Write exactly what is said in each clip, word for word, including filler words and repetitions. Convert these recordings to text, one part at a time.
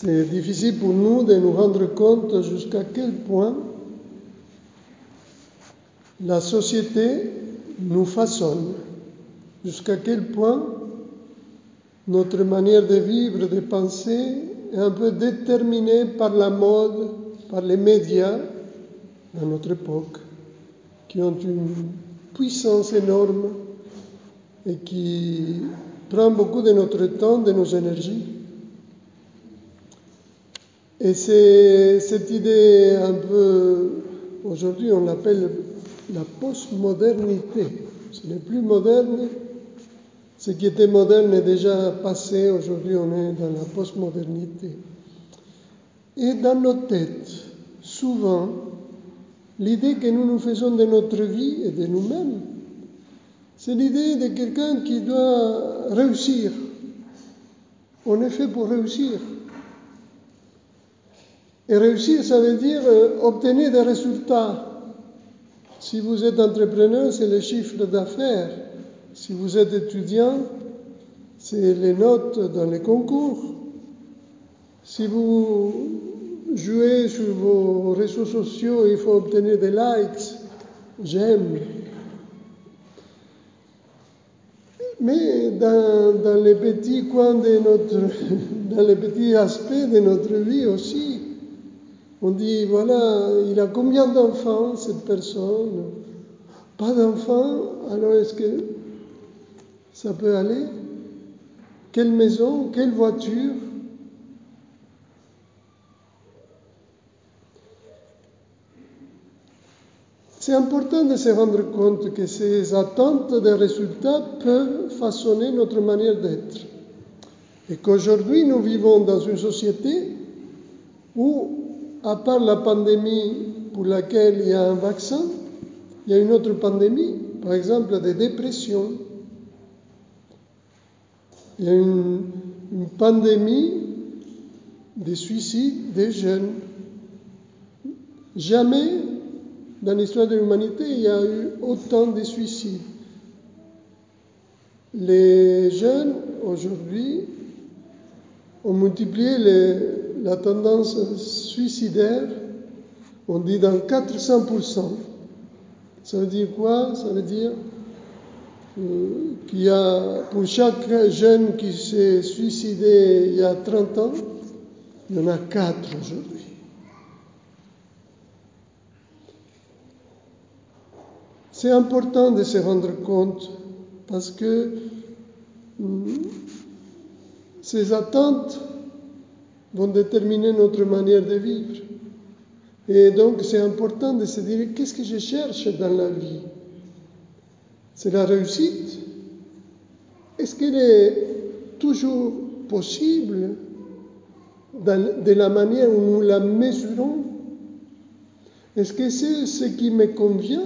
C'est difficile pour nous de nous rendre compte jusqu'à quel point la société nous façonne, jusqu'à quel point notre manière de vivre, de penser est un peu déterminée par la mode, par les médias dans notre époque, qui ont une puissance énorme et qui prend beaucoup de notre temps, de nos énergies. Et c'est cette idée un peu, aujourd'hui on l'appelle la postmodernité. Ce n'est plus moderne. Ce qui était moderne est déjà passé. Aujourd'hui on est dans la postmodernité. Et dans nos têtes, souvent, l'idée que nous nous faisons de notre vie et de nous-mêmes, c'est l'idée de quelqu'un qui doit réussir. On est fait pour réussir. Et réussir, ça veut dire euh, obtenir des résultats. Si vous êtes entrepreneur, c'est le chiffre d'affaires. Si vous êtes étudiant, c'est les notes dans les concours. Si vous jouez sur vos réseaux sociaux, il faut obtenir des likes, j'aime. Mais dans, dans les petits coins de notre, dans les petits aspects de notre vie aussi, on dit, voilà, il a combien d'enfants, cette personne? Pas d'enfants, alors est-ce que ça peut aller? Quelle maison? Quelle voiture? C'est important de se rendre compte que ces attentes de résultats peuvent façonner notre manière d'être. Et qu'aujourd'hui, nous vivons dans une société où, à part la pandémie pour laquelle il y a un vaccin, il y a une autre pandémie, par exemple de dépression. Il y a une, une pandémie de suicide des jeunes. Jamais dans l'histoire de l'humanité il y a eu autant de suicides. Les jeunes, aujourd'hui, ont multiplié les, la tendance suicidaire, on dit dans quatre cents pour cent. Ça veut dire quoi? Ça veut dire euh, qu'il y a, pour chaque jeune qui s'est suicidé il y a trente ans, il y en a quatre aujourd'hui. C'est important de se rendre compte parce que hum, ces attentes vont déterminer notre manière de vivre. Et donc c'est important de se dire qu'est-ce que je cherche dans la vie? C'est la réussite? Est-ce qu'elle est toujours possible dans, de la manière où nous la mesurons? Est-ce que c'est ce qui me convient?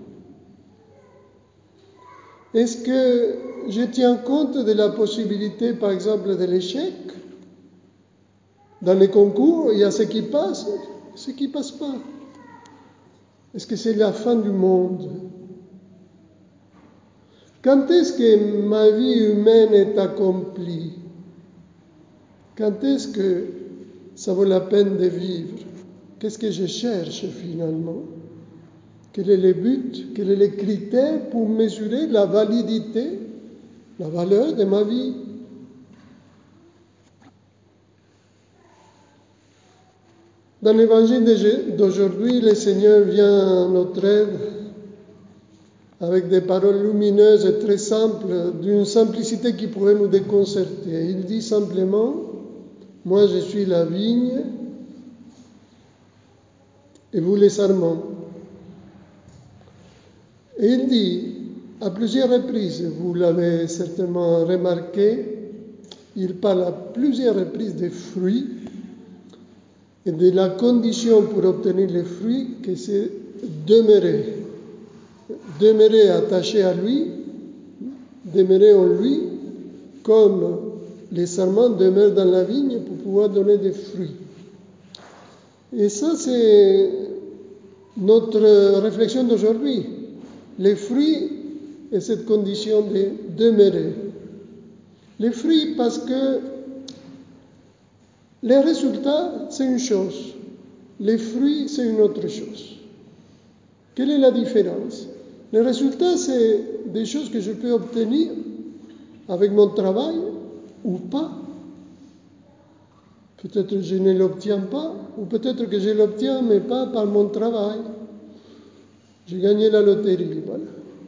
Est-ce que je tiens compte de la possibilité, par exemple, de l'échec? Dans les concours, il y a ce qui passe, ce qui ne passe pas. Est-ce que c'est la fin du monde? Quand est-ce que ma vie humaine est accomplie? Quand est-ce que ça vaut la peine de vivre? Qu'est-ce que je cherche finalement? Quel est le but? Quel est le critère pour mesurer la validité, la valeur de ma vie? Dans l'évangile d'aujourd'hui, le Seigneur vient à notre aide avec des paroles lumineuses et très simples, d'une simplicité qui pourrait nous déconcerter. Il dit simplement, « Moi je suis la vigne et vous les sarments. » Et il dit, à plusieurs reprises, vous l'avez certainement remarqué, il parle à plusieurs reprises des fruits et de la condition pour obtenir les fruits, que c'est demeurer. Demeurer attaché à lui, demeurer en lui, comme les sarments demeurent dans la vigne pour pouvoir donner des fruits. Et ça, c'est notre réflexion d'aujourd'hui. Les fruits et cette condition de demeurer. Les fruits parce que Les résultats, c'est une chose. Les fruits, c'est une autre chose. Quelle est la différence? Les résultats, c'est des choses que je peux obtenir avec mon travail ou pas. Peut-être que je ne l'obtiens pas, ou peut-être que je l'obtiens, mais pas par mon travail. J'ai gagné la loterie, voilà.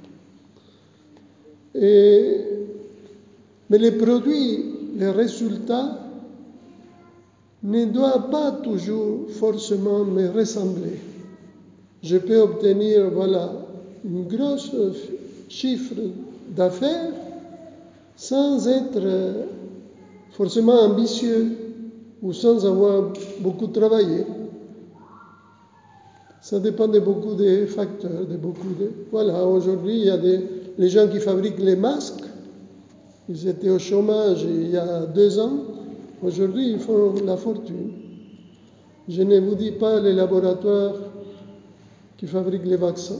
Et, mais les produits, les résultats, ne doivent pas toujours forcément me ressembler. Je peux obtenir, voilà, un gros chiffre d'affaires sans être forcément ambitieux ou sans avoir beaucoup travaillé. Ça dépend de beaucoup de facteurs, de beaucoup de... Voilà, aujourd'hui, il y a des... les gens qui fabriquent les masques. Ils étaient au chômage il y a deux ans. Aujourd'hui, ils font la fortune. Je ne vous dis pas les laboratoires qui fabriquent les vaccins.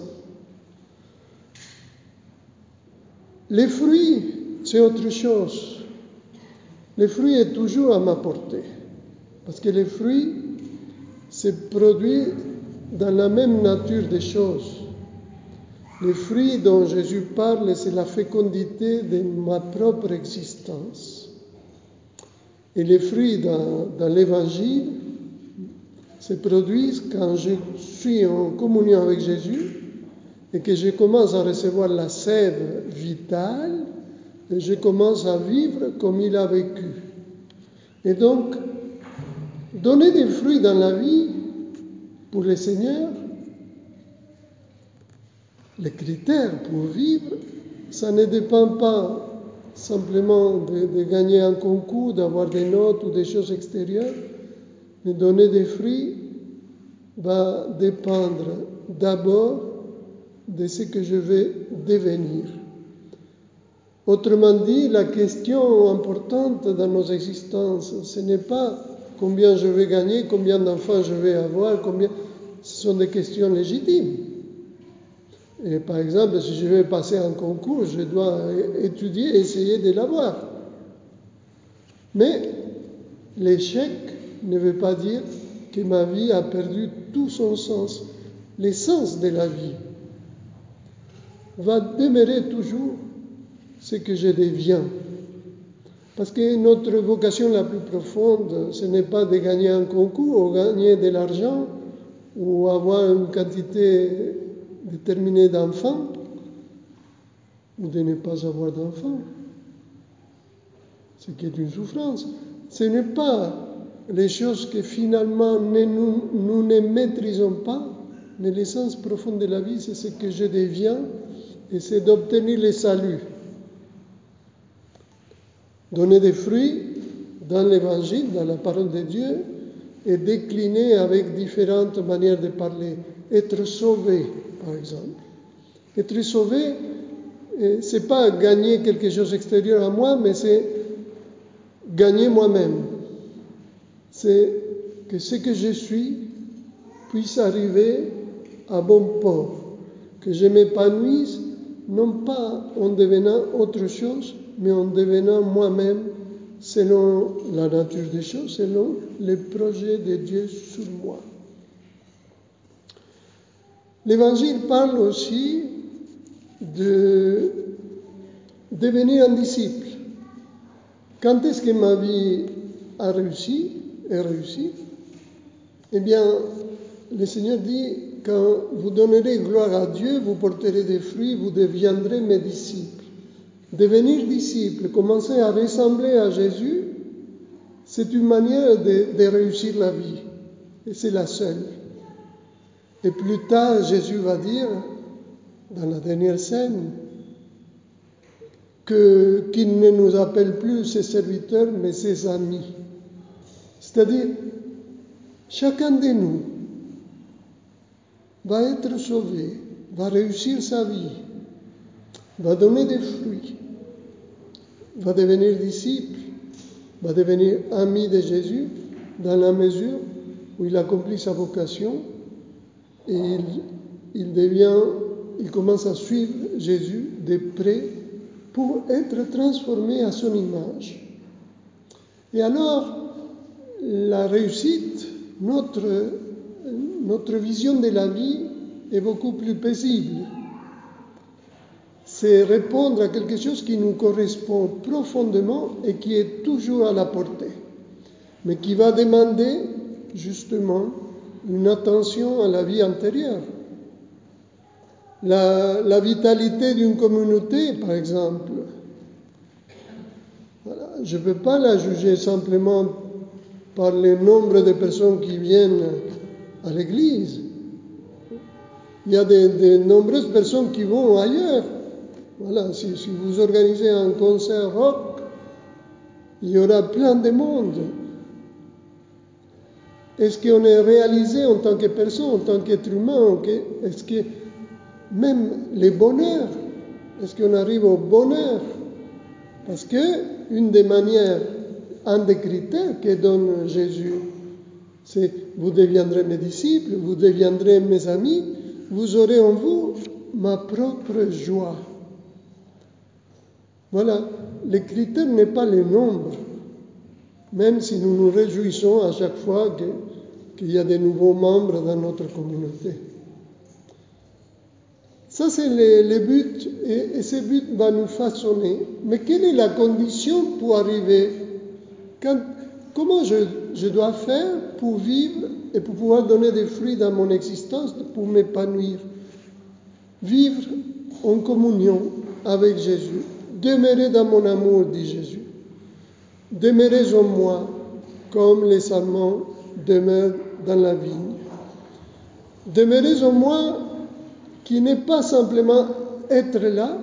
Les fruits, c'est autre chose. Les fruits est toujours à ma portée. Parce que les fruits, c'est produit dans la même nature des choses. Les fruits dont Jésus parle, c'est la fécondité de ma propre existence. Et les fruits dans, dans l'Évangile se produisent quand je suis en communion avec Jésus et que je commence à recevoir la sève vitale et je commence à vivre comme il a vécu. Et donc, donner des fruits dans la vie pour le Seigneur, les critères pour vivre, ça ne dépend pas simplement de, de gagner un concours, d'avoir des notes ou des choses extérieures, mais donner des fruits va dépendre d'abord de ce que je vais devenir. Autrement dit, la question importante dans nos existences, ce n'est pas combien je vais gagner, combien d'enfants je vais avoir, combien... Ce sont des questions légitimes. Et par exemple, si je vais passer un concours, je dois étudier et essayer de l'avoir. Mais l'échec ne veut pas dire que ma vie a perdu tout son sens. L'essence de la vie va demeurer toujours ce que je deviens. Parce que notre vocation la plus profonde, ce n'est pas de gagner un concours, ou gagner de l'argent, ou avoir une quantité déterminée d'enfants, ou de ne pas avoir d'enfants, ce qui est une souffrance. Ce n'est pas les choses que finalement nous, nous ne maîtrisons pas, mais l'essence profonde de la vie, c'est ce que je deviens, et c'est d'obtenir le salut. Donner des fruits dans l'Évangile, dans la parole de Dieu, et décliner avec différentes manières de parler. Être sauvé, par exemple. Être sauvé, ce n'est pas gagner quelque chose d'extérieur à moi, mais c'est gagner moi-même. C'est que ce que je suis puisse arriver à bon port. Que je m'épanouisse, non pas en devenant autre chose, mais en devenant moi-même selon la nature des choses, selon les projets de Dieu sur moi. L'Évangile parle aussi de devenir un disciple. Quand est-ce que ma vie a réussi, est réussie? Eh bien, le Seigneur dit, quand vous donnerez gloire à Dieu, vous porterez des fruits, vous deviendrez mes disciples. Devenir disciple, commencer à ressembler à Jésus, c'est une manière de, de réussir la vie. Et c'est la seule. Et plus tard, Jésus va dire, dans la dernière scène, que, qu'il ne nous appelle plus ses serviteurs, mais ses amis. C'est-à-dire, chacun de nous va être sauvé, va réussir sa vie, va donner des fruits, va devenir disciple, va devenir ami de Jésus dans la mesure où il accomplit sa vocation et il, il devient, il commence à suivre Jésus de près pour être transformé à son image. Et alors, la réussite, notre, notre vision de la vie est beaucoup plus paisible. C'est répondre à quelque chose qui nous correspond profondément et qui est toujours à la portée, mais qui va demander justement une attention à la vie antérieure. La, la vitalité d'une communauté, par exemple, voilà, je ne peux pas la juger simplement par le nombre de personnes qui viennent à l'église. Il y a de, de nombreuses personnes qui vont ailleurs. Voilà, si, si vous organisez un concert rock, il y aura plein de monde. Est-ce qu'on est réalisé en tant que personne, en tant qu'être humain? Est-ce que même le bonheur, est-ce qu'on arrive au bonheur? Parce que une des manières, un des critères que donne Jésus, c'est vous deviendrez mes disciples, vous deviendrez mes amis, vous aurez en vous ma propre joie. Voilà, le critère n'est pas le nombre, même si nous nous réjouissons à chaque fois que, qu'il y a de nouveaux membres dans notre communauté. Ça, c'est le, le but, et, et ce but va nous façonner. Mais quelle est la condition pour arriver? Quand, comment je, je dois faire pour vivre et pour pouvoir donner des fruits dans mon existence, pour m'épanouir? Vivre en communion avec Jésus. Demeurez dans mon amour, dit Jésus. Demeurez en moi, comme les sarments demeurent dans la vigne. Demeurez en moi, qui n'est pas simplement être là,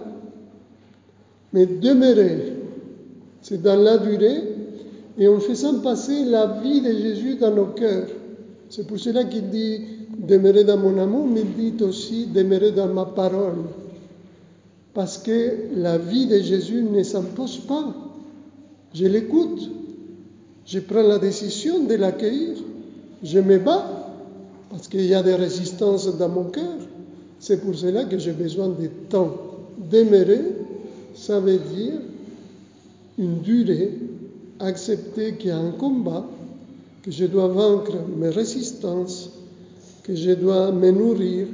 mais demeurer. C'est dans la durée, et en faisant passer la vie de Jésus dans nos cœurs. C'est pour cela qu'il dit « demeurez dans mon amour », mais il dit aussi « demeurez dans ma parole ». Parce que la vie de Jésus ne s'impose pas. Je l'écoute, je prends la décision de l'accueillir, je me bats, parce qu'il y a des résistances dans mon cœur. C'est pour cela que j'ai besoin de temps. Demeurer, ça veut dire une durée, accepter qu'il y a un combat, que je dois vaincre mes résistances, que je dois me nourrir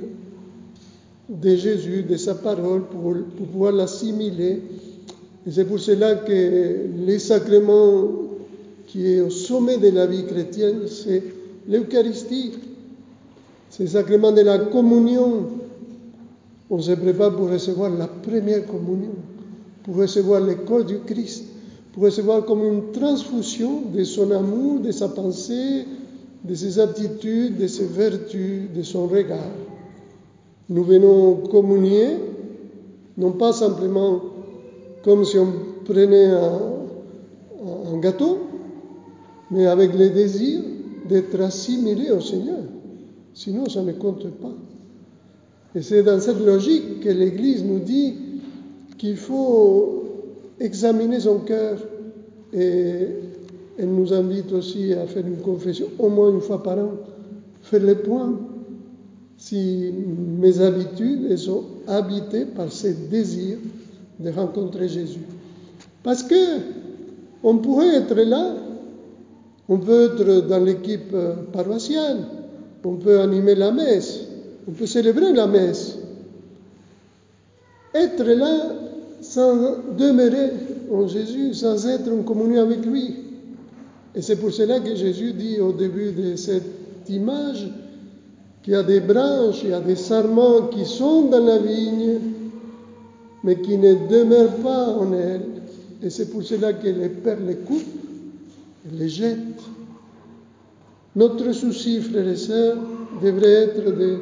de Jésus, de sa parole, pour, pour pouvoir l'assimiler. Et c'est pour cela que les sacrements qui est au sommet de la vie chrétienne, c'est l'Eucharistie. C'est le sacrement de la communion. On se prépare pour recevoir la première communion, pour recevoir le corps du Christ, pour recevoir comme une transfusion de son amour, de sa pensée, de ses aptitudes, de ses vertus, de son regard. Nous venons communier, non pas simplement comme si on prenait un, un gâteau, mais avec le désir d'être assimilé au Seigneur. Sinon, ça ne compte pas. Et c'est dans cette logique que l'Église nous dit qu'il faut examiner son cœur, et elle nous invite aussi à faire une confession au moins une fois par an, faire le point si mes habitudes elles sont habitées par ce désir de rencontrer Jésus. Parce que on pourrait être là, on peut être dans l'équipe paroissiale, on peut animer la messe, on peut célébrer la messe. Être là sans demeurer en Jésus, sans être en communion avec lui. Et c'est pour cela que Jésus dit au début de cette image qu'il y a des branches, il y a des sarments qui sont dans la vigne, mais qui ne demeurent pas en elle. Et c'est pour cela que les pères les coupent et les jettent. Notre souci, frères et sœurs, devrait être de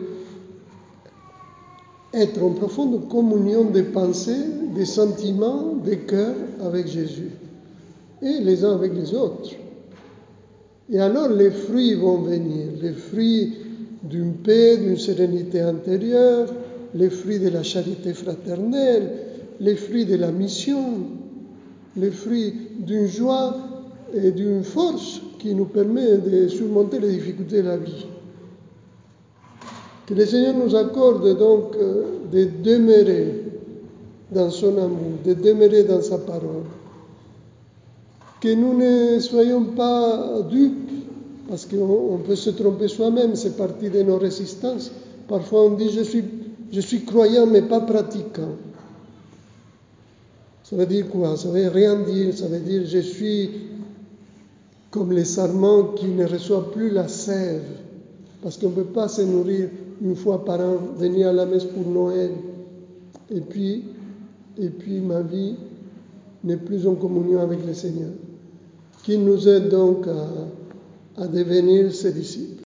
être en profonde communion des pensées, des sentiments, des cœurs avec Jésus, et les uns avec les autres. Et alors les fruits vont venir, les fruits d'une paix, d'une sérénité intérieure, les fruits de la charité fraternelle, les fruits de la mission, les fruits d'une joie et d'une force qui nous permet de surmonter les difficultés de la vie. Que le Seigneur nous accorde donc de demeurer dans son amour, de demeurer dans sa parole. que nous ne soyons pas dupes, parce qu'on peut se tromper soi-même, c'est partie de nos résistances. Parfois on dit je suis, je suis croyant mais pas pratiquant. Ça veut dire quoi? Ça veut rien dire, ça veut dire je suis comme les sarments qui ne reçoivent plus la sève, parce qu'on ne peut pas se nourrir une fois par an, venir à la messe pour Noël, et puis, et puis ma vie n'est plus en communion avec le Seigneur. Qu'il nous aide donc à, à devenir ses disciples.